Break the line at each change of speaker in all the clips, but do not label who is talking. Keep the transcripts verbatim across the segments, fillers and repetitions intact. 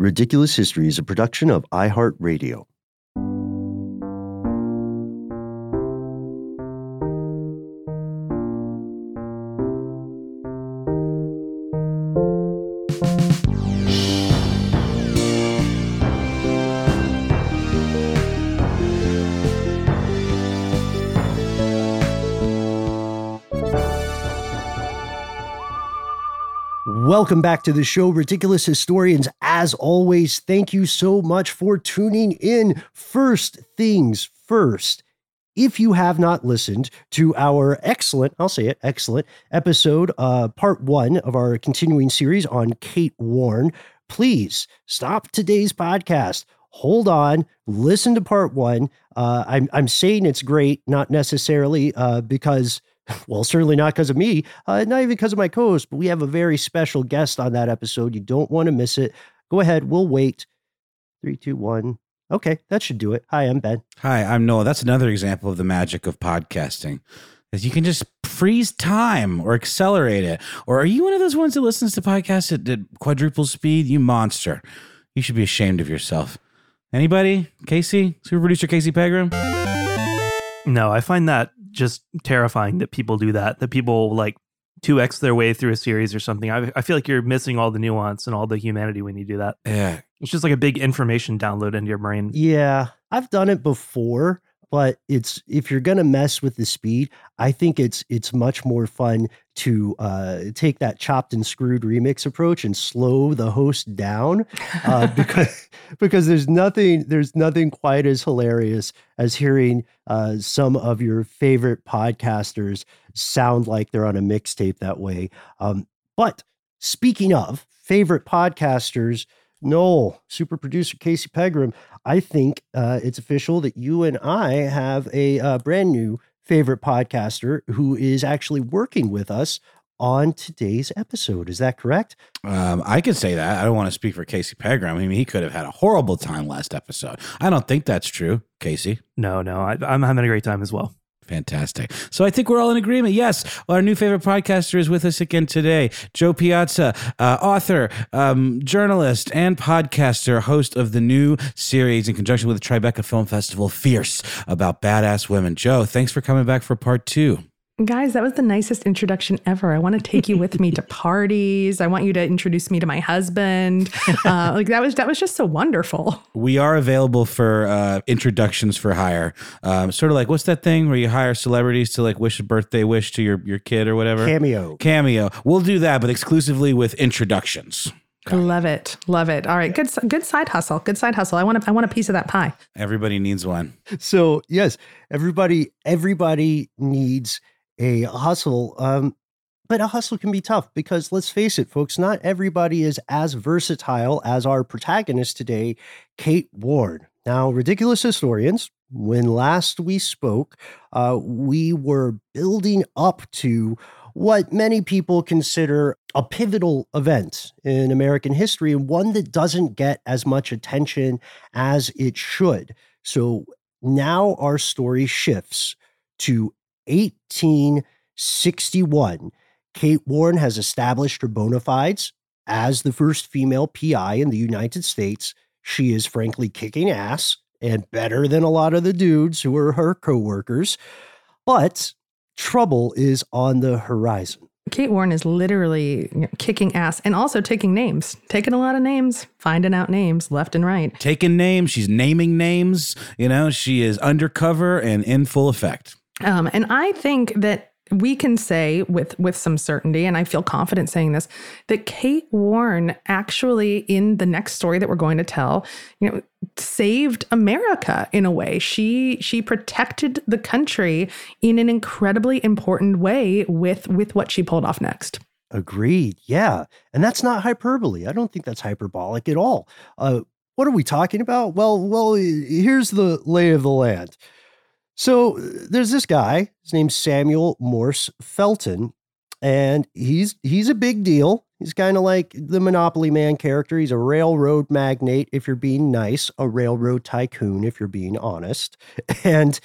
Ridiculous History is a production of iHeartRadio. Welcome back to the show, Ridiculous Historians. As always, thank you so much for tuning in. First things first, if you have not listened to our excellent, I'll say it, excellent episode, uh, part one of our continuing series on Kate Warren, please stop today's podcast. Hold on, listen to part one. Uh, I'm, I'm saying it's great, not necessarily uh, because... Well, certainly not because of me, uh, not even because of my co-host, but we have a very special guest on that episode. You don't want to miss it. Go ahead. We'll wait. Three, two, one. Okay, that should do it. Hi, I'm Ben.
Hi, I'm Noah. That's another example of the magic of podcasting. Is you can just freeze time or accelerate it. Or are you one of those ones that listens to podcasts at, at quadruple speed? You monster. You should be ashamed of yourself. Anybody? Casey? Super producer Casey Pegram?
No, I find that just terrifying that people do that, that people like two X their way through a series or something. I, I feel like you're missing all the nuance and all the humanity when you do that.
Yeah.
It's just like a big information download into your brain.
Yeah, I've done it before, but it's if you're going to mess with the speed, I think it's it's much more fun to uh, take that chopped and screwed remix approach and slow the host down uh, because because there's nothing there's nothing quite as hilarious as hearing uh, some of your favorite podcasters sound like they're on a mixtape that way. Um, but speaking of favorite podcasters, Noel, super producer Casey Pegram, I think uh, it's official that you and I have a uh, brand new favorite podcaster who is actually working with us on today's episode. Is that correct?
Um, I could say that. I don't want to speak for Casey Pegram. I mean, he could have had a horrible time last episode. I don't think that's true, Casey.
No, no, I, I'm having a great time as well.
Fantastic. So I think we're all in agreement. Yes, well, our new favorite podcaster is with us again today. Joe Piazza, uh, author, um, journalist, and podcaster, host of the new series in conjunction with the Tribeca Film Festival, Fierce, about badass women. Joe, thanks for coming back for part two.
Guys, that was the nicest introduction ever. I want to take you with me to parties. I want you to introduce me to my husband. Uh, like that was that was just so wonderful.
We are available for uh, introductions for hire. Um, sort of like, what's that thing where you hire celebrities to like wish a birthday wish to your, your kid or whatever?
Cameo.
Cameo. We'll do that, but exclusively with introductions.
Okay. Love it. Love it. All right. Good good side hustle. Good side hustle. I want a, I want a piece of that pie.
Everybody needs one.
So yes, everybody everybody needs a hustle, um, but a hustle can be tough because let's face it, folks, not everybody is as versatile as our protagonist today, Kate Warren. Now, Ridiculous Historians, when last we spoke, uh, we were building up to what many people consider a pivotal event in American history and one that doesn't get as much attention as it should. So now our story shifts to eighteen sixty-one. Kate Warren has established her bona fides as the first female P I in the United States. She is frankly kicking ass and better than a lot of the dudes who are her co-workers. But trouble is on the horizon.
Kate Warren is literally you know, kicking ass and also taking names, taking a lot of names, finding out names left and right.
Taking names. She's naming names. You know, she is undercover and in full effect.
Um, and I think that we can say with, with some certainty, and I feel confident saying this, that Kate Warren actually, in the next story that we're going to tell, you know, saved America in a way. She she protected the country in an incredibly important way with, with what she pulled off next.
Agreed. Yeah. And that's not hyperbole. I don't think that's hyperbolic at all. Uh, what are we talking about? Well, well, here's the lay of the land. So there's this guy, his name's Samuel Morse Felton, and he's he's a big deal. He's kind of like the Monopoly Man character. He's a railroad magnate, if you're being nice, a railroad tycoon, if you're being honest. And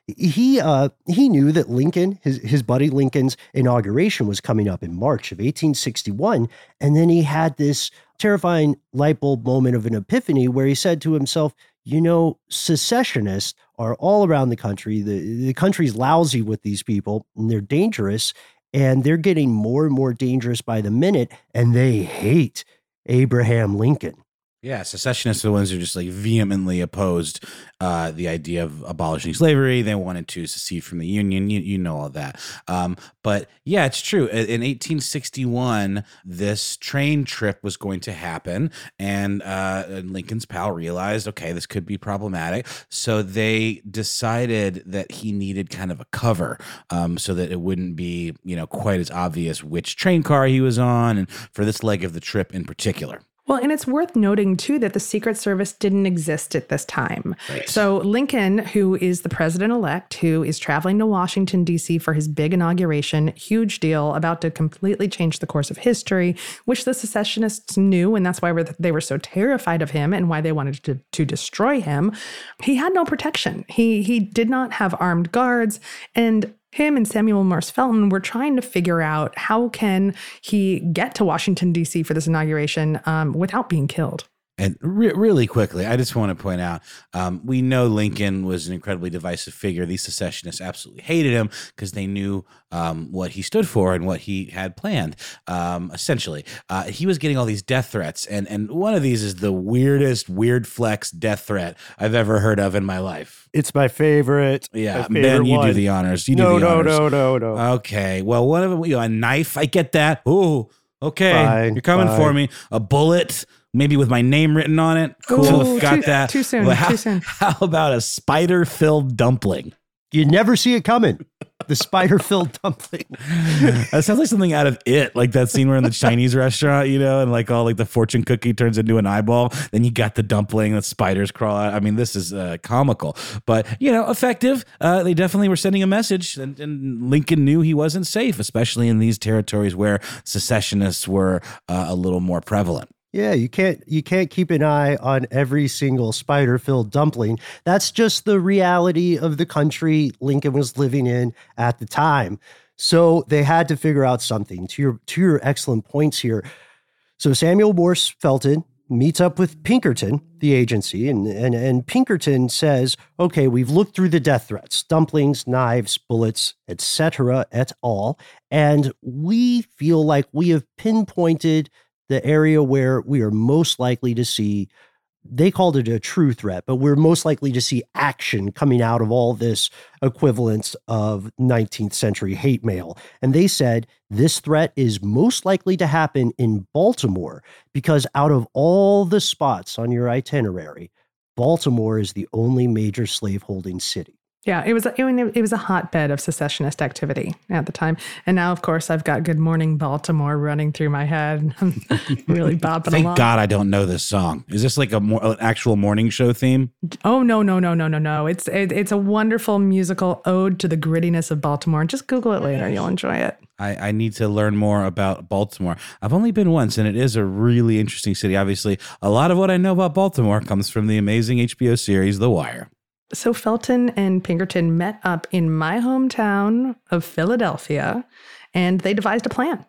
he uh, he knew that Lincoln, his, his buddy Lincoln's inauguration was coming up in March of eighteen sixty-one. And then he had this terrifying light bulb moment of an epiphany where he said to himself, you know, secessionists are all around the country. The, the country's lousy with these people, and they're dangerous, and they're getting more and more dangerous by the minute, and they hate Abraham Lincoln.
Yeah, secessionists are the ones who just like vehemently opposed uh, the idea of abolishing slavery. They wanted to secede from the Union. You, you know all that. Um, but yeah, it's true. In eighteen sixty-one, this train trip was going to happen, and uh, Lincoln's pal realized, okay, this could be problematic. So they decided that he needed kind of a cover um, so that it wouldn't be, you know, quite as obvious which train car he was on, and for this leg of the trip in particular.
Well, and it's worth noting, too, that the Secret Service didn't exist at this time.
Right.
So Lincoln, who is the president-elect, who is traveling to Washington, D C for his big inauguration, huge deal, about to completely change the course of history, which the secessionists knew, and that's why they were so terrified of him and why they wanted to, to destroy him. He had no protection. He, he did not have armed guards, and him and Samuel Morse Felton were trying to figure out how can he get to Washington, D C for this inauguration um, without being killed.
And re- really quickly, I just want to point out, um, we know Lincoln was an incredibly divisive figure. These secessionists absolutely hated him because they knew um, what he stood for and what he had planned, um, essentially. Uh, he was getting all these death threats, and, and one of these is the weirdest weird flex death threat I've ever heard of in my life.
It's my favorite.
Yeah,
my favorite
Ben, you
one.
do the honors. You
no,
do the
no,
honors.
no, no, no, no.
Okay, well, one of them, you know, a knife, I get that. Ooh, okay,
Fine,
you're coming
fine.
for me. A bullet. Maybe with my name written on it. Cool,
Ooh,
got
too,
that.
Too soon,
But how,
too soon.
How about a spider-filled dumpling?
You never see it coming. The spider-filled dumpling.
That sounds like something out of It, like that scene where in the Chinese restaurant, you know, and like all like the fortune cookie turns into an eyeball. Then you got the dumpling, the spiders crawl out. I mean, this is uh, comical, but you know, effective. Uh, they definitely were sending a message, and, and Lincoln knew he wasn't safe, especially in these territories where secessionists were uh, a little more prevalent.
Yeah, you can't you can't keep an eye on every single spider-filled dumpling. That's just the reality of the country Lincoln was living in at the time. So they had to figure out something. To your to your excellent points here. So Samuel Morse Felton meets up with Pinkerton, the agency, and, and, and Pinkerton says, okay, we've looked through the death threats, dumplings, knives, bullets, et cetera, et al. And we feel like we have pinpointed the area where we are most likely to see, they called it a true threat, but we're most likely to see action coming out of all this equivalence of nineteenth century hate mail. And they said this threat is most likely to happen in Baltimore because out of all the spots on your itinerary, Baltimore is the only major slaveholding city.
Yeah, it was, I mean, it was a hotbed of secessionist activity at the time. And now, of course, I've got Good Morning Baltimore running through my head. I'm really bopping
Thank
along.
God I don't know this song. Is this like a more, an actual morning show theme?
Oh, no, no, no, no, no, no. It's it, it's a wonderful musical ode to the grittiness of Baltimore. Just Google it later. You'll enjoy it.
I, I need to learn more about Baltimore. I've only been once, and it is a really interesting city. Obviously, a lot of what I know about Baltimore comes from the amazing H B O series The Wire.
So Felton and Pinkerton met up in my hometown of Philadelphia, and they devised a plan.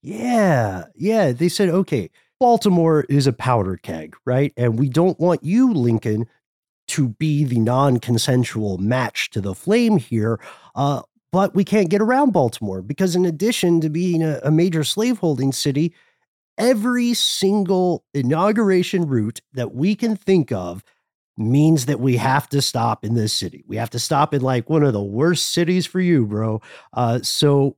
Yeah, yeah. They said, okay, Baltimore is a powder keg, right? And we don't want you, Lincoln, to be the non-consensual match to the flame here. Uh, but we can't get around Baltimore because in addition to being a, a major slaveholding city, every single inauguration route that we can think of means that we have to stop in this city. We have to stop in like one of the worst cities for you, bro. Uh, so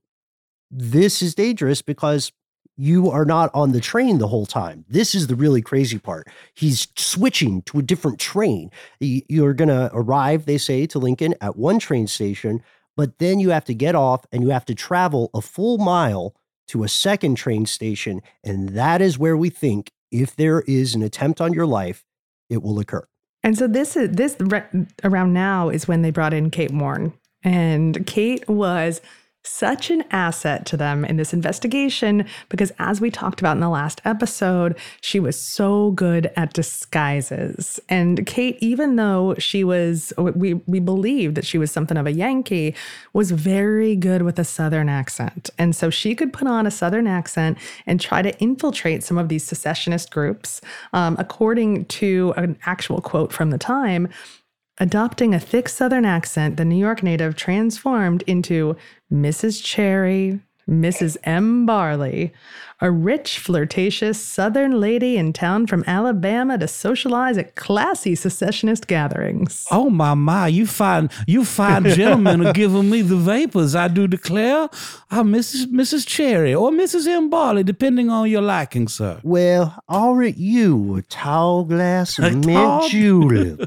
this is dangerous because you are not on the train the whole time. This is the really crazy part. He's switching to a different train. You're going to arrive, they say, to Lincoln at one train station, but then you have to get off and you have to travel a full mile to a second train station. And that is where we think if there is an attempt on your life, it will occur.
And so this is this around now is when they brought in Kate Warren. And Kate was such an asset to them in this investigation because, as we talked about in the last episode, she was so good at disguises. And Kate, even though she was, we, we believed that she was something of a Yankee, was very good with a Southern accent. And so she could put on a Southern accent and try to infiltrate some of these secessionist groups. Um, according to an actual quote from the time, adopting a thick Southern accent, the New York native transformed into Missus Cherry, Missus M. Barley, a rich, flirtatious Southern lady in town from Alabama to socialize at classy secessionist gatherings.
Oh, my, my, you fine, you fine gentlemen are giving me the vapors, I do declare. I'm Missus Missus Cherry or Missus M. Barley, depending on your liking, sir.
Well, aren't you a tall glass of
A
mint
tall-
julep?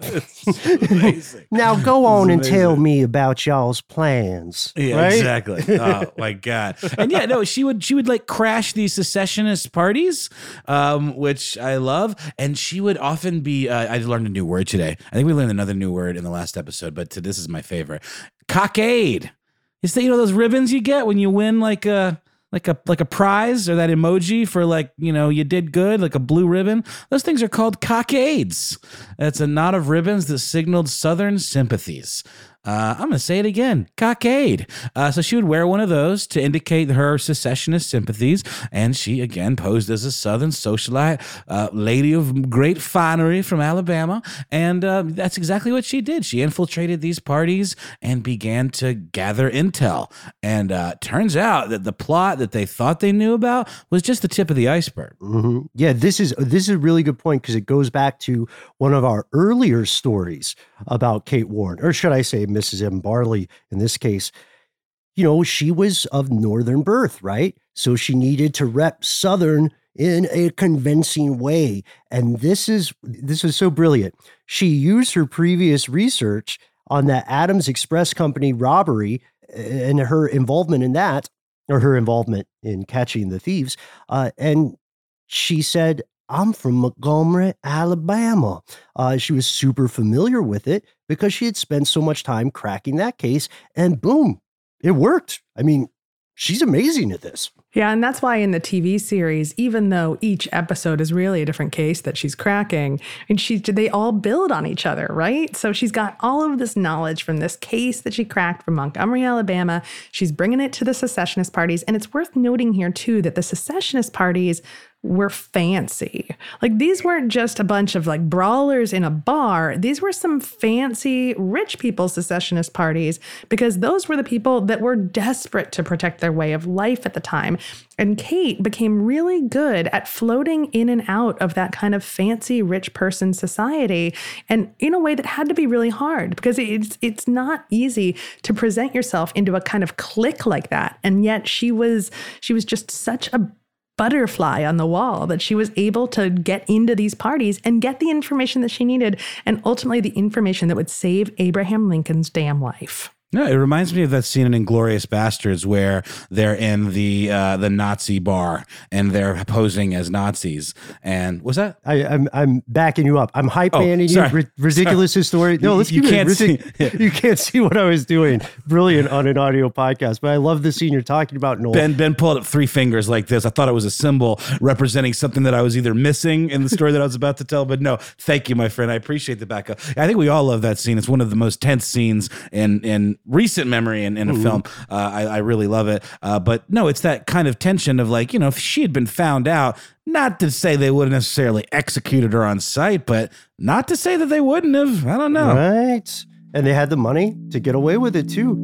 Amazing.
Now go on and
amazing.
tell me about y'all's plans.
Yeah,
right?
exactly. Oh my god! And yeah, no, she would she would like crash these secessionist parties, um, which I love. And she would often be. Uh, I learned a new word today. I think we learned another new word in the last episode, but to, this is my favorite. Cockade. Is that, you know, those ribbons you get when you win like a like a like a prize, or that emoji for like, you know, you did good, like a blue ribbon. Those things are called cockades. That's a knot of ribbons that signaled Southern sympathies. Uh, I'm going to say it again, cockade. Uh, so she would wear one of those to indicate her secessionist sympathies. And she, again, posed as a Southern socialite, uh, lady of great finery from Alabama. And uh, that's exactly what she did. She infiltrated these parties and began to gather intel. And uh, turns out that the plot that they thought they knew about was just the tip of the iceberg.
Mm-hmm. Yeah, this is this is a really good point because it goes back to one of our earlier stories about Kate Warren, or should I say Missus M. Barley in this case. You know, she was of Northern birth, right? So she needed to rep Southern in a convincing way. And this is this is so brilliant. She used her previous research on the Adams Express Company robbery and her involvement in that, or her involvement in catching the thieves. Uh, and she said, I'm from Montgomery, Alabama. Uh, she was super familiar with it because she had spent so much time cracking that case, and boom, it worked. I mean, she's amazing at this.
Yeah, and that's why in the T V series, even though each episode is really a different case that she's cracking, and she they all build on each other, right? So she's got all of this knowledge from this case that she cracked from Montgomery, Alabama. She's bringing it to the secessionist parties, and it's worth noting here too that the secessionist parties were fancy. Like, these weren't just a bunch of like brawlers in a bar. These were some fancy rich people secessionist parties, because those were the people that were desperate to protect their way of life at the time. And Kate became really good at floating in and out of that kind of fancy rich person society, and in a way that had to be really hard, because it's it's not easy to present yourself into a kind of clique like that. And yet she was she was just such a butterfly on the wall that she was able to get into these parties and get the information that she needed, and ultimately the information that would save Abraham Lincoln's damn life.
No, it reminds me of that scene in Inglourious Bastards where they're in the uh, the Nazi bar and they're posing as Nazis. And was that?
I, I'm I'm backing you up. I'm hype
Oh,
manning you.
sorry.
Ri- ridiculous history. No,
You-
let's
you
keep
can't
it ridic-
see-
You can't see what I was doing. Brilliant on an audio podcast, but I love the scene you're talking about, Noel.
Ben Ben pulled up three fingers like this. I thought it was a symbol representing something that I was either missing in the story that I was about to tell. But no, thank you, my friend. I appreciate the backup. I think we all love that scene. It's one of the most tense scenes in in recent memory in, in a film. Uh, I, I really love it. Uh, but no, it's that kind of tension of like, you know, if she had been found out, not to say they wouldn't necessarily executed her on sight, but not to say that they wouldn't have. I don't know.
Right. And they had the money to get away with it too.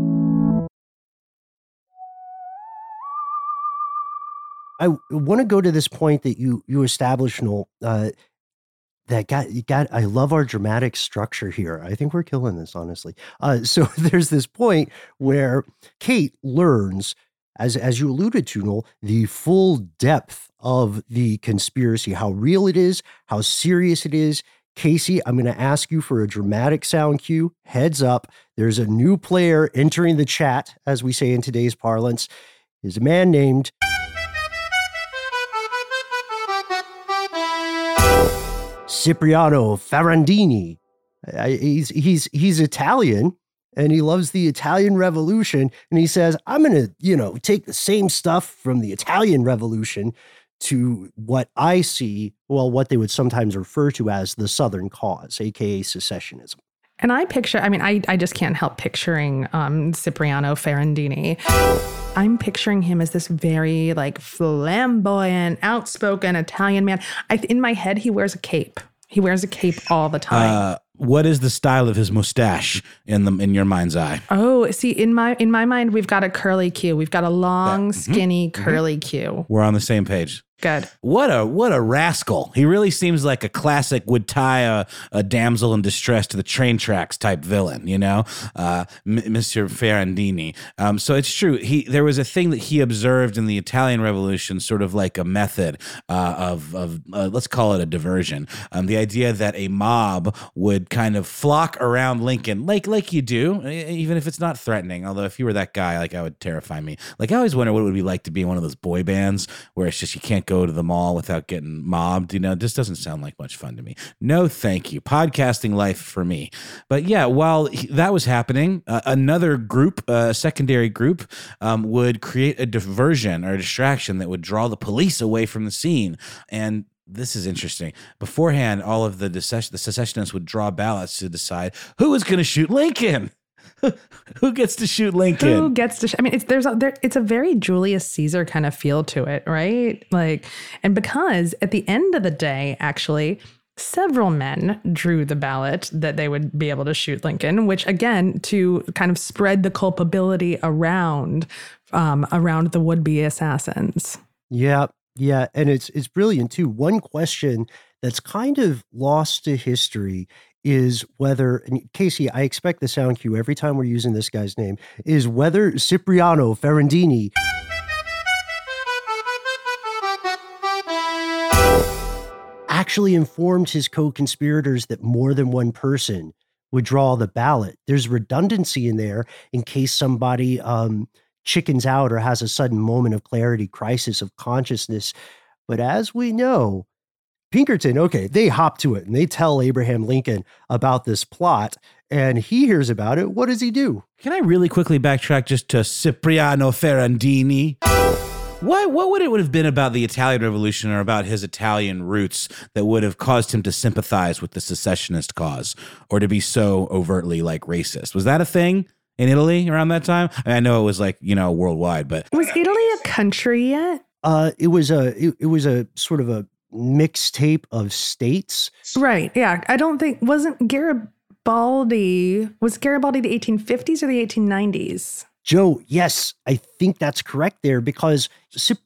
I want to go to this point that you you established, Noel. Uh, that got you got. I love our dramatic structure here. I think we're killing this, honestly. Uh, so there's this point where Kate learns, as as you alluded to, Noel, the full depth of the conspiracy, how real it is, how serious it is. Casey, I'm going to ask you for a dramatic sound cue. Heads up, there's a new player entering the chat, as we say in today's parlance. Is a man named Cipriano Ferrandini. I, he's he's he's Italian, and he loves the Italian Revolution. And he says, I'm going to, you know, take the same stuff from the Italian Revolution to what I see, well, what they would sometimes refer to as the Southern cause, A K A secessionism.
And I picture, I mean, I, I just can't help picturing um, Cipriano Ferrandini. I'm picturing him as this very like flamboyant, outspoken Italian man. I, in my head, he wears a cape. He wears a cape all the time.
Uh, what is the style of his mustache in the in your mind's eye?
Oh, see, in my in my mind, we've got a curly Q. We've got a long,
That-
skinny,
mhm,
curly Q.
We're on the same page.
Good.
What a what a rascal. He really seems like a classic would tie a, a damsel in distress to the train tracks type villain, you know, uh, M- Mister Ferrandini. Um, so it's true. He There was a thing that he observed in the Italian Revolution, sort of like a method uh, of, of uh, let's call it a diversion. Um, the idea that a mob would kind of flock around Lincoln, like like you do, even if it's not threatening. Although if you were that guy, like, I would terrify me. Like, I always wonder what it would be like to be in one of those boy bands where it's just you can't go to the mall without getting mobbed. You know, it just doesn't sound like much fun to me. No, thank you. Podcasting life for me. But yeah, while he, that was happening, uh, another group, a uh, secondary group, um, would create a diversion or a distraction that would draw the police away from the scene. And this is interesting. Beforehand, all of the, secession, the secessionists would draw ballots to decide who was going to shoot Lincoln. Who gets to shoot Lincoln?
Who gets to? Sh- I mean, it's there's a, there. It's a very Julius Caesar kind of feel to it, right? Like, and because at the end of the day, actually, several men drew the ballot that they would be able to shoot Lincoln, which again to kind of spread the culpability around um, around the would-be assassins.
Yeah, yeah, and it's it's brilliant too. One question that's kind of lost to history is whether, and Casey, I expect the sound cue every time we're using this guy's name, is whether Cipriano Ferrandini actually informed his co-conspirators that more than one person would draw the ballot. There's redundancy in there in case somebody um, chickens out or has a sudden moment of clarity, crisis of consciousness. But as we know, Pinkerton, okay, they hop to it and they tell Abraham Lincoln about this plot and he hears about it. What does he do?
Can I really quickly backtrack just to Cipriano Ferrandini? What, what would it would have been about the Italian Revolution or about his Italian roots that would have caused him to sympathize with the secessionist cause or to be so overtly like racist? Was that a thing in Italy around that time? I mean, I know it was like, you know, worldwide, but
Was Italy a country yet?
Uh, it was a it, it was a sort of a mixtape of states.
Right. Yeah. I don't think, wasn't Garibaldi, was Garibaldi the eighteen fifties or the eighteen nineties?
Joe, yes, I think that's correct there because Cip-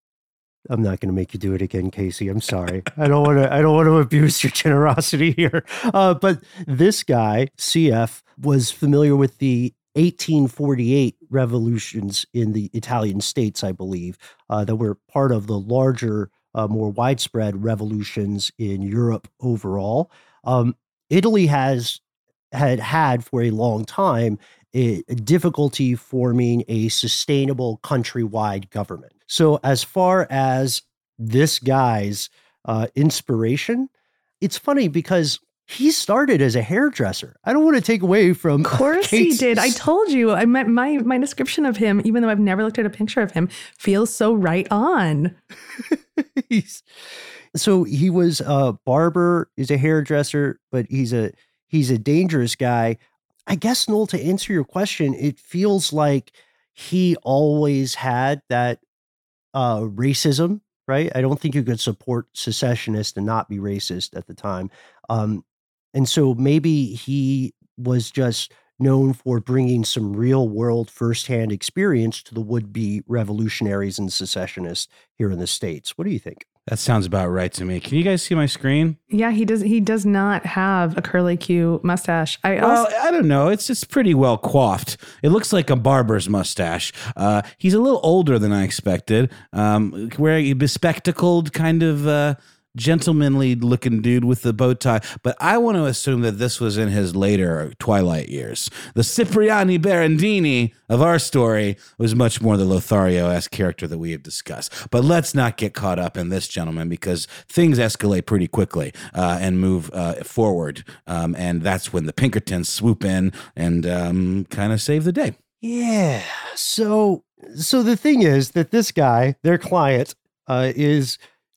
I'm not going to make you do it again, Casey. I'm sorry. I don't want to. I don't want to abuse your generosity here. Uh, but this guy, C F, was familiar with the eighteen forty-eight revolutions in the Italian states, I believe, uh, that were part of the larger, uh, more widespread revolutions in Europe overall. Um, Italy has had had for a long time a, a difficulty forming a sustainable countrywide government. So as far as this guy's uh, inspiration, it's funny because he started as a hairdresser. I don't want to take away from.
Of course he did. I told you. I my, my my description of him, even though I've never looked at a picture of him, feels so right on.
He's, so he was a barber, he's a hairdresser, but he's a he's a dangerous guy. I guess, Noel, to answer your question, it feels like he always had that uh, racism, right? I don't think you could support secessionists and not be racist at the time. Um, and so maybe he was just known for bringing some real world firsthand experience to the would-be revolutionaries and secessionists here in the States. What do you think?
that sounds about right to me. Can you guys see my screen?
Yeah, he does. He does not have a curly Q mustache. I
Well,
also,
I don't know. It's just pretty well coiffed. It looks like a barber's mustache. Uh, he's a little older than I expected. Um, wearing a bespectacled kind of uh, gentlemanly looking dude with the bow tie, but I want to assume that this was in his later twilight years. The Cipriani Berendini of our story was much more the Lothario-esque character that we have discussed. But let's not get caught up in this, gentleman, because things escalate pretty quickly uh, and move uh, forward. Um, and that's when the Pinkertons swoop in and um, kind of save the day.
Yeah. So, so the thing is that this guy, their client, uh, is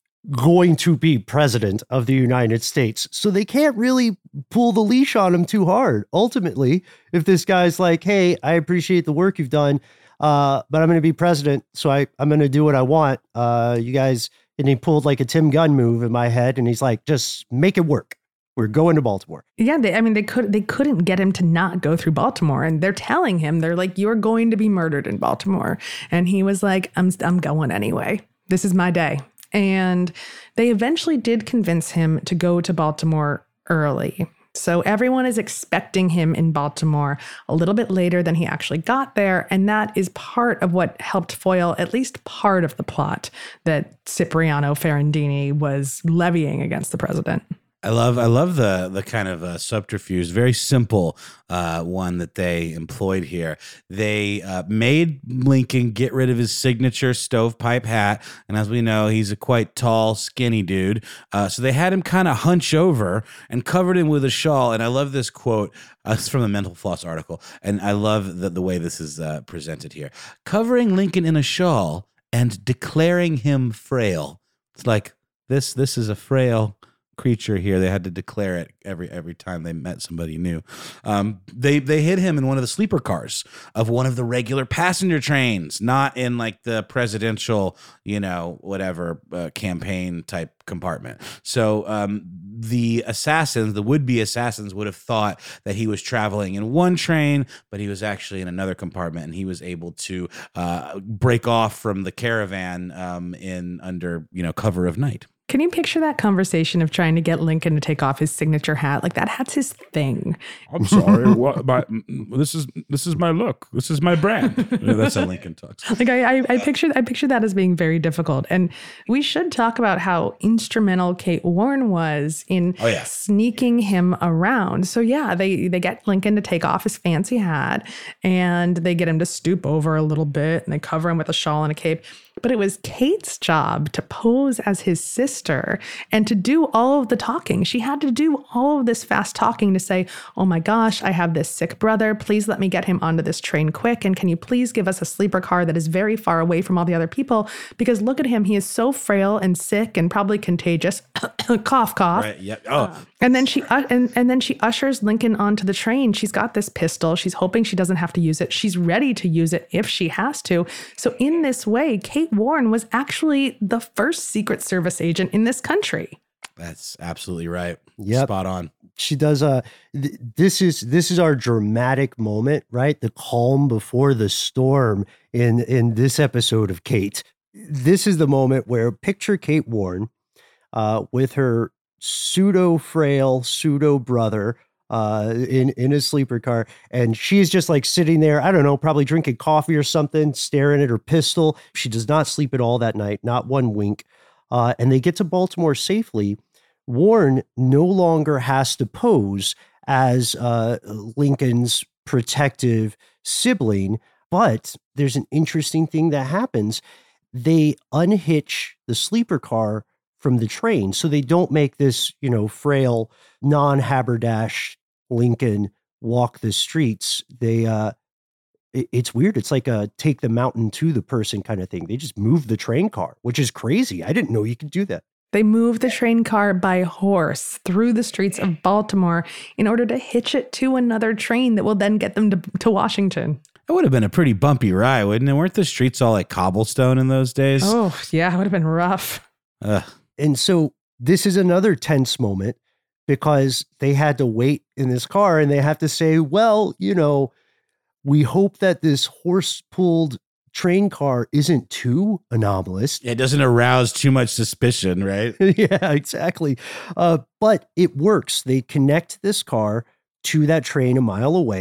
going to be president of the United States. So they can't really pull the leash on him too hard. Ultimately, if this guy's like, hey, I appreciate the work you've done, uh, but I'm going to be president, so I, I'm going to do what I want. Uh, you guys, and he pulled like a Tim Gunn move in my head, and he's like, just make it work. We're going to Baltimore.
Yeah, they, I mean, they could they couldn't get him to not go through Baltimore, and they're telling him, they're like, you're going to be murdered in Baltimore, and he was like, I'm I'm going anyway. This is my day. And they eventually did convince him to go to Baltimore early. So everyone is expecting him in Baltimore a little bit later than he actually got there. And that is part of what helped foil at least part of the plot that Cipriano Ferrandini was levying against the president.
I love I love the the kind of uh, subterfuge, very simple uh, one that they employed here. They uh, made Lincoln get rid of his signature stovepipe hat, and as we know, he's a quite tall, skinny dude. Uh, so they had him kind of hunch over and covered him with a shawl. And I love this quote. Uh, it's from the Mental Floss article, and I love the, the way this is uh, presented here. Covering Lincoln in a shawl and declaring him frail. It's like this. This is a frail creature here. They had to declare it every every time they met somebody new. Um, they they hid him in one of the sleeper cars of one of the regular passenger trains, not in like the presidential, you know, whatever uh, campaign type compartment. So um, the assassins, the would-be assassins, would have thought that he was traveling in one train, but he was actually in another compartment, and he was able to uh, break off from the caravan um, in under you know cover of night.
Can you picture that conversation of trying to get Lincoln to take off his signature hat? Like that hat's his thing.
I'm sorry. What, my, this is this is my look. This is my brand.
Yeah, that's how Lincoln talks.
Like I, I, I picture, I picture that as being very difficult. And we should talk about how instrumental Kate Warren was in
oh, yeah.
sneaking him around. So yeah, they they get Lincoln to take off his fancy hat, and they get him to stoop over a little bit, and they cover him with a shawl and a cape. But it was Kate's job to pose as his sister and to do all of the talking. She had to do all of this fast talking to say, oh my gosh, I have this sick brother. Please let me get him onto this train quick. And can you please give us a sleeper car that is very far away from all the other people? Because look at him. He is so frail and sick and probably contagious. Cough, cough.
Right. Yeah. Oh.
And then she uh, and, and then she ushers Lincoln onto the train. She's got this pistol. She's hoping she doesn't have to use it. She's ready to use it if she has to. So in this way, Kate Warren was actually the first Secret Service agent in this country.
That's absolutely right.
Yep.
Spot on.
She does a, th- this is, this is our dramatic moment, right? The calm before the storm in, in this episode of Kate. This is the moment where picture Kate Warren uh, with her pseudo frail, pseudo brother uh, in, in a sleeper car. And she's just like sitting there, I don't know, probably drinking coffee or something, staring at her pistol. She does not sleep at all that night, not one wink. Uh, and they get to Baltimore safely. Warren no longer has to pose as uh, Lincoln's protective sibling, but there's an interesting thing that happens. They unhitch the sleeper car from the train, so they don't make this, you know, frail, non-haberdash Lincoln walk the streets. They, uh, it, it's weird. It's like a take the mountain to the person kind of thing. They just move the train car, which is crazy. I didn't know you could do that.
They move the train car by horse through the streets of Baltimore in order to hitch it to another train that will then get them to, to Washington.
That would have been a pretty bumpy ride, wouldn't it? Weren't the streets all like cobblestone in those days?
Oh, yeah, it would have been rough.
Ugh.
And so this is another tense moment because they had to wait in this car and they have to say, well, you know, we hope that this horse-pulled train car isn't too anomalous.
It doesn't arouse too much suspicion, right?
Yeah, exactly. Uh, but it works. They connect this car to that train a mile away.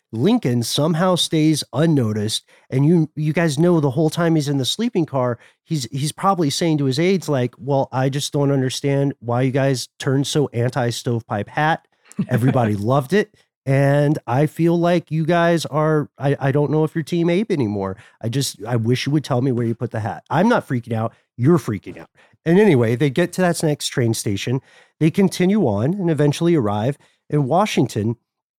Lincoln somehow stays unnoticed, and you you guys know the whole time he's in the sleeping car, he's he's probably saying to his aides like, "Well, I just don't understand why you guys turned so anti-stovepipe hat. Everybody loved it, and I feel like you guys are. I I don't know if you're Team Abe anymore. I just I wish you would tell me where you put the hat. I'm not freaking out. You're freaking out." And anyway, they get to that next train station. They continue on and eventually arrive in Washington.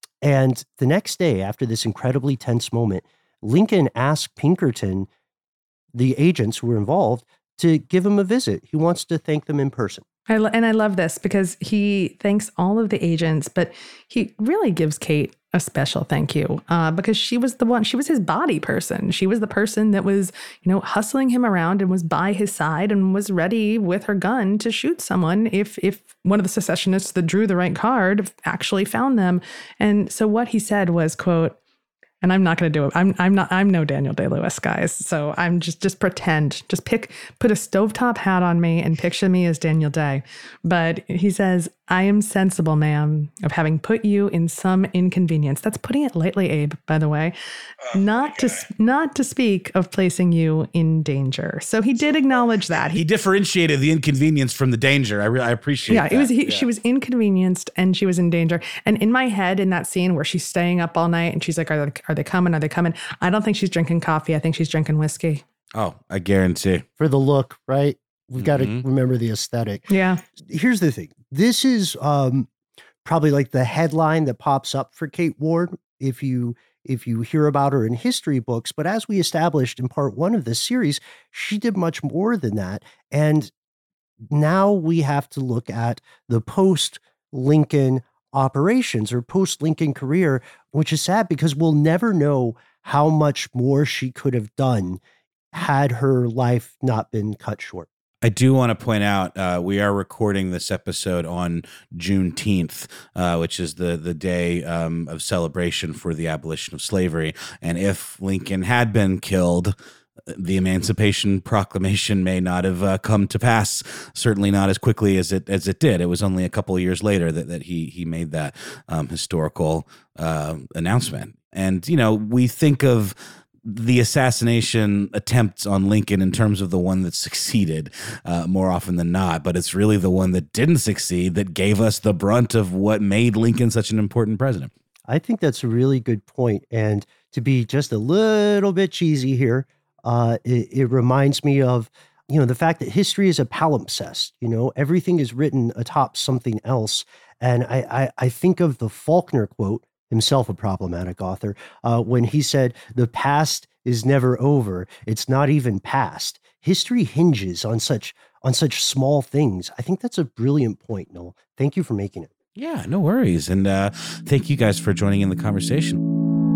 And the next day, after this incredibly tense moment, Lincoln asked Pinkerton, the agents who were involved, to give him a visit. He wants to thank them in person.
I lo- and I love this because he thanks all of the agents, but he really gives Kate a special thank you uh, because she was the one, she was his body person. She was the person that was, you know, hustling him around and was by his side and was ready with her gun to shoot someone if if one of the secessionists that drew the right card actually found them. And so what he said was, quote, and I'm not going to do it. I'm I'm not I'm no Daniel Day-Lewis, guys. So I'm just just pretend, just pick put a stovetop hat on me and picture me as Daniel Day. But he says, "I am sensible, ma'am, of having put you in some inconvenience." That's putting it lightly, Abe, by the way. Oh, not to not to speak of placing you in danger. So he did acknowledge that.
He, he differentiated the inconvenience from the danger. I re- I appreciate
yeah,
that.
It was, he,
yeah,
she was inconvenienced and she was in danger. And in my head, in that scene where she's staying up all night and she's like, are they, are they coming? Are they coming? I don't think she's drinking coffee. I think she's drinking whiskey.
Oh, I guarantee.
For the look, right? We've got
Mm-hmm.
to remember the aesthetic.
Yeah.
Here's the thing. This is um, probably like the headline that pops up for Kate Ward if you if you hear about her in history books. But as we established in part one of this series, she did much more than that. And now we have to look at the post-Lincoln operations or post-Lincoln career, which is sad because we'll never know how much more she could have done had her life not been cut short.
I do want to point out uh, we are recording this episode on Juneteenth, uh, which is the the day um, of celebration for the abolition of slavery. And if Lincoln had been killed, the Emancipation Proclamation may not have uh, come to pass. Certainly not as quickly as it as it did. It was only a couple of years later that that he he made that um, historical uh, announcement. And you know, we think of the assassination attempts on Lincoln in terms of the one that succeeded uh, more often than not, but it's really the one that didn't succeed that gave us the brunt of what made Lincoln such an important president.
I think that's a really good point. And to be just a little bit cheesy here, uh, it, it reminds me of, you know, the fact that history is a palimpsest. You know, everything is written atop something else. And I, I, I think of the Faulkner quote, himself a problematic author, uh, when he said, "The past is never over. It's not even past. History hinges on such on such small things." I think that's a brilliant point, Noel. Thank you for making it.
Yeah, no worries. And uh, thank you guys for joining in the conversation.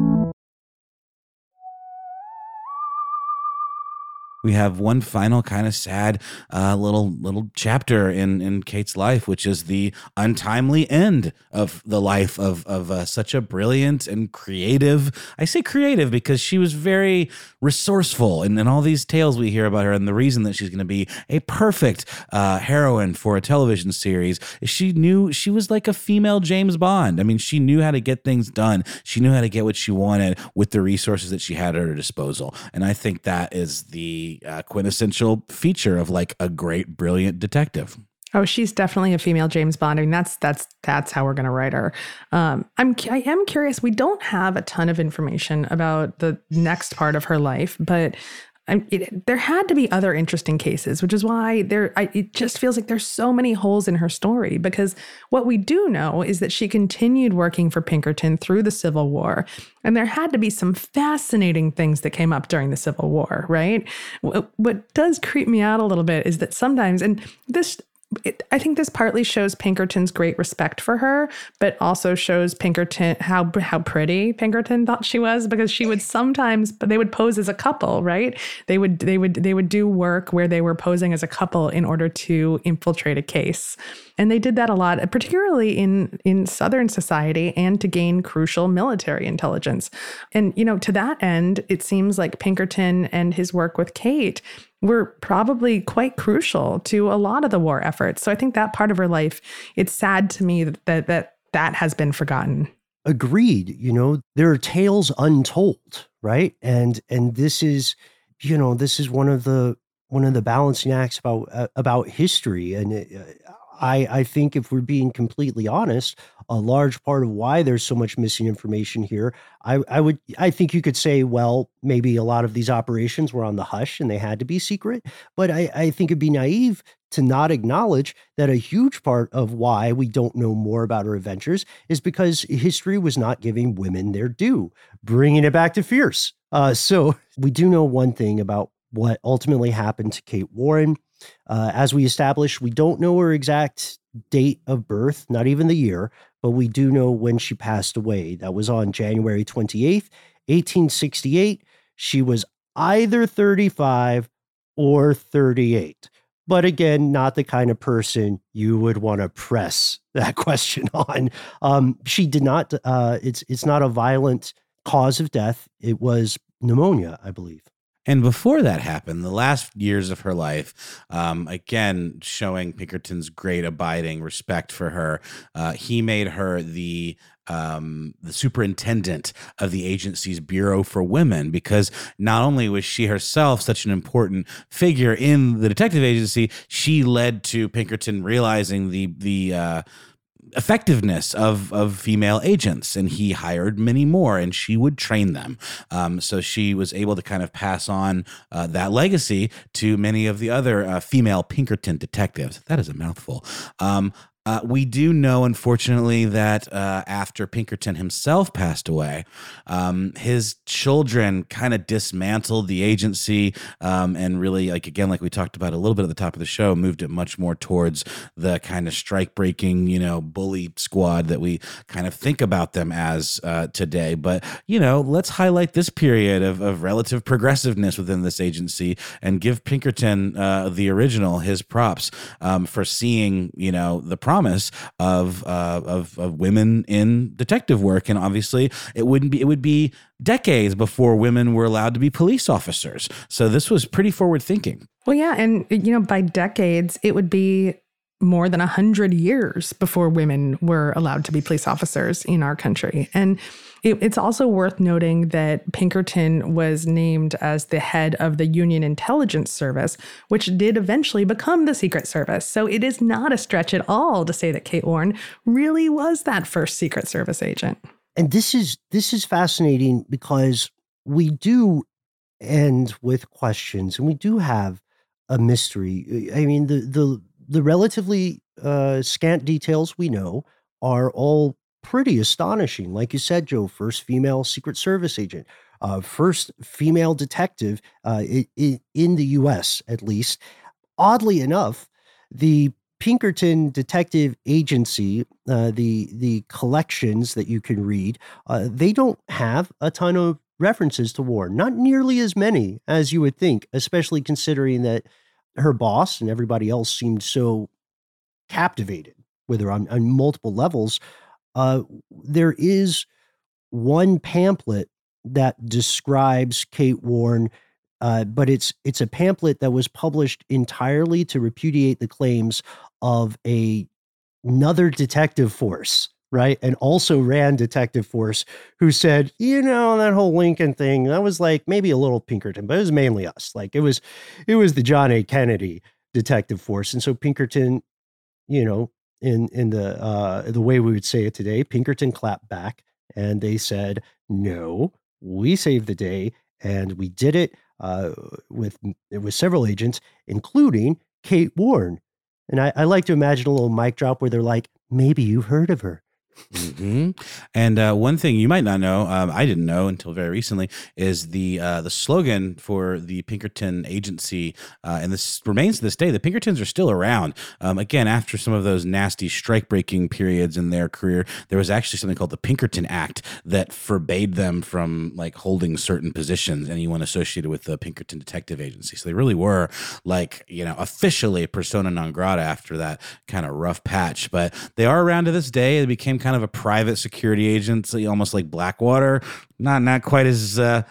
We have one final kind of sad uh, little little chapter in, in Kate's life, which is the untimely end of the life of of uh, such a brilliant and creative. I say creative because she was very resourceful, and, and all these tales we hear about her, and the reason that she's going to be a perfect uh, heroine for a television series is she knew she was like a female James Bond. I mean, she knew how to get things done. She knew how to get what she wanted with the resources that she had at her disposal, and I think that is the Uh, quintessential feature of like a great, brilliant detective.
Oh, she's definitely a female James Bond. I mean, that's that's that's how we're going to write her. Um, I'm I am curious. We don't have a ton of information about the next part of her life, but I, it, there had to be other interesting cases, which is why there. I, it just feels like there's so many holes in her story. Because what we do know is that she continued working for Pinkerton through the Civil War, and there had to be some fascinating things that came up during the Civil War, right? What, what does creep me out a little bit is that sometimes, and this. It, I think this partly shows Pinkerton's great respect for her, but also shows Pinkerton how how pretty Pinkerton thought she was, because she would sometimes, but they would pose as a couple, right? They would they would they would do work where they were posing as a couple in order to infiltrate a case, and they did that a lot, particularly in in Southern society, and to gain crucial military intelligence. And you know, to that end, it seems like Pinkerton and his work with Kate were probably quite crucial to a lot of the war efforts. So I think that part of her life, it's sad to me that that that, that has been forgotten.
agreed. You know, there are tales untold, right? And and this is, you know, this is one of the one of the balancing acts about uh, about history. And it, uh, I I think if we're being completely honest, a large part of why there's so much missing information here, I I would I think you could say, well, maybe a lot of these operations were on the hush and they had to be secret. But I I think it'd be naive to not acknowledge that a huge part of why we don't know more about her adventures is because history was not giving women their due, bringing it back to Fierce. Uh, so we do know one thing about what ultimately happened to Kate Warren. Uh, as we established, we don't know her exact date of birth, not even the year, but we do know when she passed away. That was on January twenty-eighth, eighteen sixty-eight. She was either thirty-five or thirty-eight. But again, not the kind of person you would want to press that question on. Um, she did not, uh, it's it's not a violent cause of death. It was pneumonia, I believe.
And before that happened, the last years of her life, um, again, showing Pinkerton's great abiding respect for her, uh, he made her the um, the superintendent of the agency's Bureau for Women, because not only was she herself such an important figure in the detective agency, she led to Pinkerton realizing the the uh, effectiveness of of female agents, and he hired many more, and she would train them. Um, so she was able to kind of pass on uh, that legacy to many of the other uh, female Pinkerton detectives. That is a mouthful. Um, Uh, we do know, unfortunately, that uh, after Pinkerton himself passed away, um, his children kind of dismantled the agency um, and really, like, again, like we talked about a little bit at the top of the show, moved it much more towards the kind of strike-breaking, you know, bully squad that we kind of think about them as uh, today. But, you know, let's highlight this period of, of relative progressiveness within this agency and give Pinkerton, uh, the original, his props um, for seeing, you know, the promise of, uh, of of women in detective work. And obviously it wouldn't be it would be decades before women were allowed to be police officers. So this was pretty forward thinking.
Well, yeah. And, you know, by decades, it would be more than a hundred years before women were allowed to be police officers in our country. And it, it's also worth noting that Pinkerton was named as the head of the Union Intelligence Service, which did eventually become the Secret Service. So it is not a stretch at all to say that Kate Warren really was that first Secret Service agent.
And this is this is fascinating because we do end with questions, and we do have a mystery. I mean, the the the relatively uh, scant details we know are all pretty astonishing. Like you said, Joe, first female Secret Service agent, uh, first female detective uh, i- i- in the U S, at least. Oddly enough, the Pinkerton Detective Agency, uh, the the collections that you can read, uh, they don't have a ton of references to war. Not nearly as many as you would think, especially considering that her boss and everybody else seemed so captivated with her on, on multiple levels. Uh, there is one pamphlet that describes Kate Warren, uh, but it's it's a pamphlet that was published entirely to repudiate the claims of a another detective force, right? And also ran detective force, who said, you know, that whole Lincoln thing, that was like maybe a little Pinkerton, but it was mainly us. Like it was, it was the John A. Kennedy detective force. And so Pinkerton, you know, in in the uh, the way we would say it today, Pinkerton clapped back and they said, no, we saved the day, and we did it uh, with with several agents, including Kate Warren. And I, I like to imagine a little mic drop where they're like, maybe you've heard of her.
Mm-hmm. And uh, one thing you might not know, um, I didn't know until very recently, is the uh, the slogan for the Pinkerton agency, uh, and this remains to this day. The Pinkertons are still around. Um, again, after some of those nasty strike-breaking periods in their career, there was actually something called the Pinkerton Act that forbade them from like holding certain positions, anyone associated with the Pinkerton Detective Agency. So they really were like, you know, officially persona non grata after that kind of rough patch. But they are around to this day. They became kind of a private security agency, almost like Blackwater. Not not quite as uh,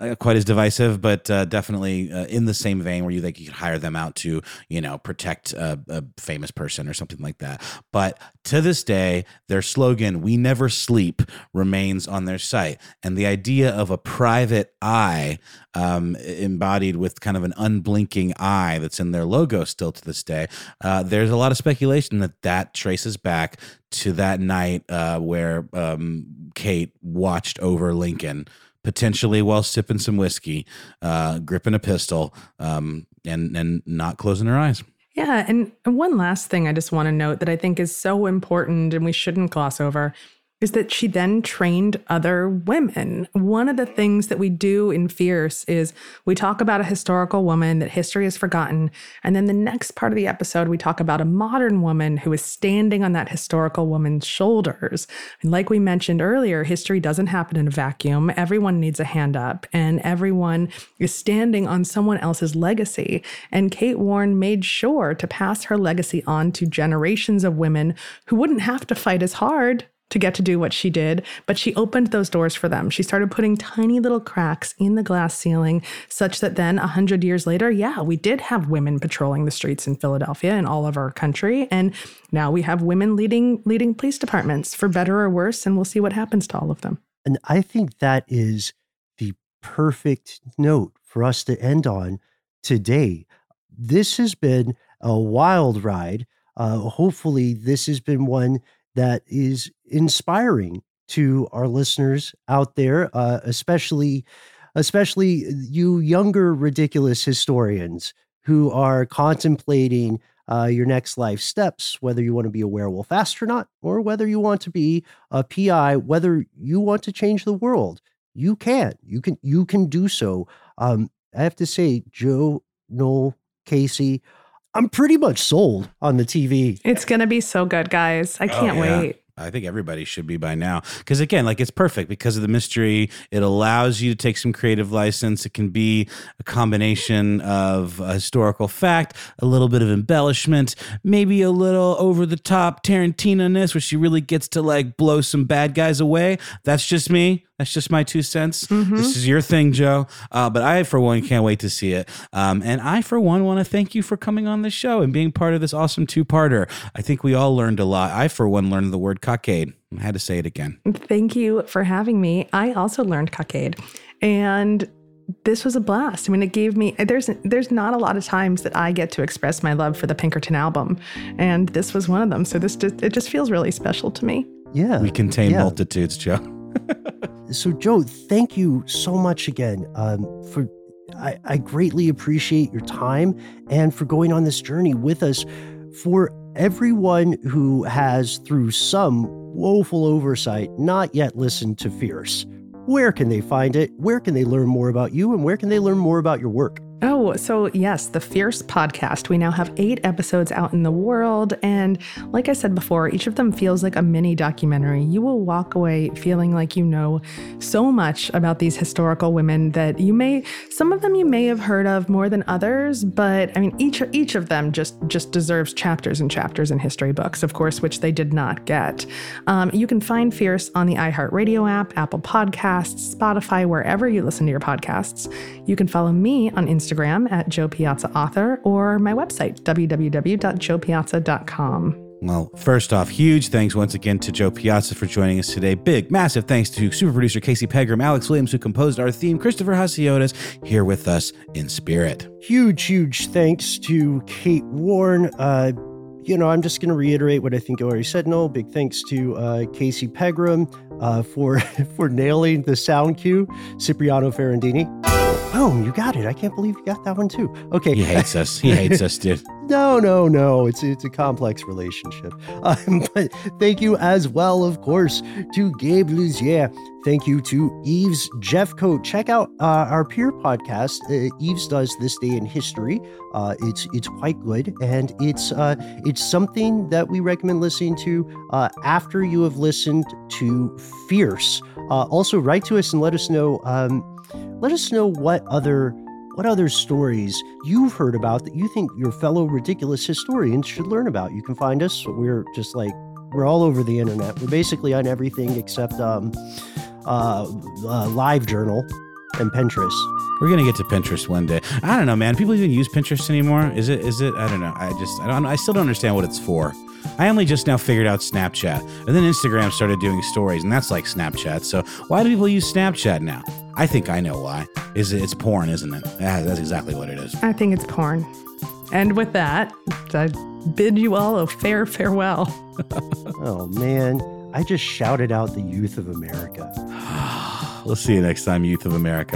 uh, quite as divisive, but uh, definitely uh, in the same vein where you think you could hire them out to, you know, protect a, a famous person or something like that. But to this day, their slogan, "We never sleep," remains on their site. And the idea of a private eye um, embodied with kind of an unblinking eye that's in their logo still to this day, uh, there's a lot of speculation that that traces back to that night uh, where um, Kate watched over Lincoln, potentially while sipping some whiskey, uh, gripping a pistol, um, and and not closing her eyes.
Yeah. And one last thing I just want to note that I think is so important and we shouldn't gloss over is that she then trained other women. One of the things that we do in Fierce is we talk about a historical woman that history has forgotten. And then the next part of the episode, we talk about a modern woman who is standing on that historical woman's shoulders. And like we mentioned earlier, history doesn't happen in a vacuum. Everyone needs a hand up and everyone is standing on someone else's legacy. And Kate Warren made sure to pass her legacy on to generations of women who wouldn't have to fight as hard to get to do what she did, but she opened those doors for them. She started putting tiny little cracks in the glass ceiling such that then a hundred years later, yeah, we did have women patrolling the streets in Philadelphia and all of our country. And now we have women leading, leading police departments for better or worse. And we'll see what happens to all of them.
And I think that is the perfect note for us to end on today. This has been a wild ride. Uh, hopefully this has been one that is inspiring to our listeners out there, uh, especially, especially you younger, ridiculous historians who are contemplating uh, your next life steps, whether you want to be a werewolf astronaut or whether you want to be a P I, whether you want to change the world. You can, you can, you can do so. Um, I have to say, Joe, Noel, Casey, I'm pretty much sold on the T V.
It's going to be so good, guys. I can't
Oh, yeah.
wait.
I think everybody should be by now. Because again, like it's perfect because of the mystery. It allows you to take some creative license. It can be a combination of a historical fact, a little bit of embellishment, maybe a little over the top Tarantino-ness where she really gets to like blow some bad guys away. That's just me. That's just my two cents.
Mm-hmm.
This is your thing, Joe. Uh, but I, for one, can't wait to see it. Um, and I, for one, want to thank you for coming on the show and being part of this awesome two-parter. I think we all learned a lot. I, for one, learned the word cockade. I had to say it again.
Thank you for having me. I also learned cockade. And this was a blast. I mean, it gave me, there's there's not a lot of times that I get to express my love for the Pinkerton album. And this was one of them. So this just, it just feels really special to me.
Yeah.
We contain
yeah.
multitudes, Joe.
So, Joe, thank you so much again um, for. I, I greatly appreciate your time and for going on this journey with us. For everyone who has, through some woeful oversight, not yet listened to Fierce, where can they find it? Where can they learn more about you? And where can they learn more about your work?
Oh, so yes, the Fierce podcast. We now have eight episodes out in the world. And like I said before, each of them feels like a mini documentary. You will walk away feeling like you know so much about these historical women that you may, some of them you may have heard of more than others, but I mean, each, each of them just, just deserves chapters and chapters in history books, of course, which they did not get. Um, you can find Fierce on the iHeartRadio app, Apple Podcasts, Spotify, wherever you listen to your podcasts. You can follow me on Instagram at Joe Piazza Author or my website, w w w dot joe piazza dot com.
Well, first off, huge thanks once again to Joe Piazza for joining us today. Big, massive thanks to super producer Casey Pegram, Alex Williams, who composed our theme, Christopher Hasiotis, here with us in spirit.
Huge, huge thanks to Kate Warren. Uh, you know, I'm just going to reiterate what I think I already said. No, big thanks to uh, Casey Pegram uh, for for nailing the sound cue, Cipriano Ferrandini. Boom, you got it. I can't believe you got that one too. Okay.
He hates us. He hates us, dude.
No, no, no. It's it's a complex relationship. Um, but thank you as well, of course, to Gabe Luzier. Thank you to Eves Jeffcoat. Check out uh, our peer podcast. Uh, Eves does This Day in History. Uh, it's it's quite good, and it's uh, it's something that we recommend listening to uh, after you have listened to Fierce. Uh, also, write to us and let us know. Um, let us know what other. What other stories you've heard about that you think your fellow ridiculous historians should learn about? You can find us. We're just like, we're all over the internet. We're basically on everything except um, uh, uh, LiveJournal. and Pinterest.
We're gonna get to Pinterest one day. I don't know, man. People even use Pinterest anymore? Is it? Is it? I don't know. I just, I don't. I still don't understand what it's for. I only just now figured out Snapchat, and then Instagram started doing stories, and that's like Snapchat. So why do people use Snapchat now? I think I know why. Is it? It's porn, isn't it? Yeah, that's exactly what it is.
I think it's porn. And with that, I bid you all a fair farewell.
Oh man, I just shouted out the youth of America.
We'll see you next time, Youth of America.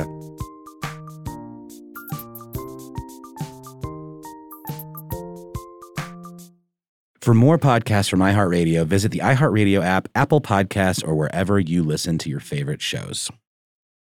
For more podcasts from iHeartRadio, visit the iHeartRadio app, Apple Podcasts, or wherever you listen to your favorite shows.